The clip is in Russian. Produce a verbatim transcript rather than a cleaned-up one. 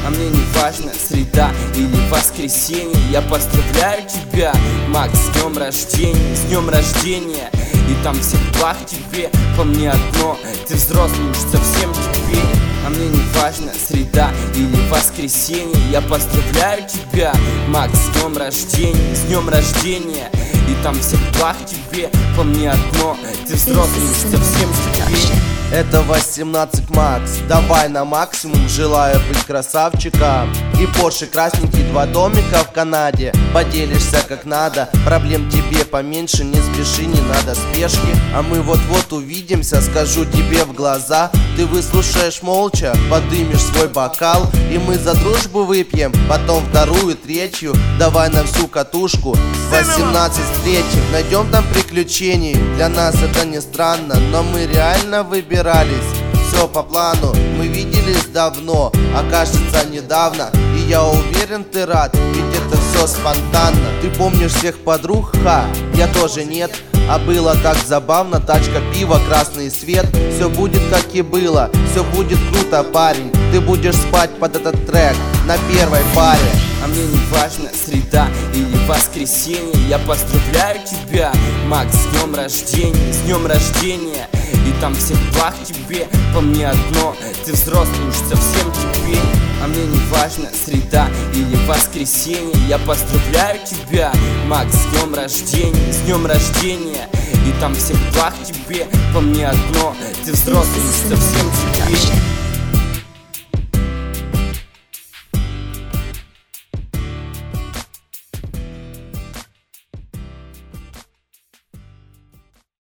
А мне не важно, среда или воскресенье. Я поздравляю тебя, Макс, с днем рождения, с днем рождения. И там всех благ тебе, по мне одно, ты взрослый уж совсем теперь. А мне не важно, среда или воскресенье. Я поздравляю тебя, Макс, с днем рождения, с днем рождения. И там всех благ тебе, по мне одно, ты взрослый уж совсем теперь. Это восемнадцать Макс, давай на максимум, желаю быть красавчиком. И Порше красненький, два домика в Канаде. Поделишься как надо, проблем тебе поменьше, не спеши, не надо спешки. А мы вот-вот увидимся, скажу тебе в глаза. Ты выслушаешь молча, подымешь свой бокал, и мы за дружбу выпьем, потом вторую, третью. Давай на всю катушку, восемнадцать встретим, найдем там приключений. Для нас это не странно, но мы реально выбираем. Все по плану, мы виделись давно, а кажется недавно. И я уверен, ты рад, ведь это все спонтанно. Ты помнишь всех подруг? Ха, я тоже нет. А было так забавно, тачка, пиво, красный свет. Все будет как и было, все будет круто, парень. Ты будешь спать под этот трек на первой паре. А мне не важно, среда или воскресенье. Я поздравляю тебя, Макс, с днем рождения, с днем рождения. И там всех благ тебе, по мне одно, ты взрослый уж совсем теперь. А мне не важно, среда или воскресенье. Я поздравляю тебя, Макс, с днем рождения, с днем рождения. И там всех благ тебе, по мне одно, ты взрослый уж совсем теперь.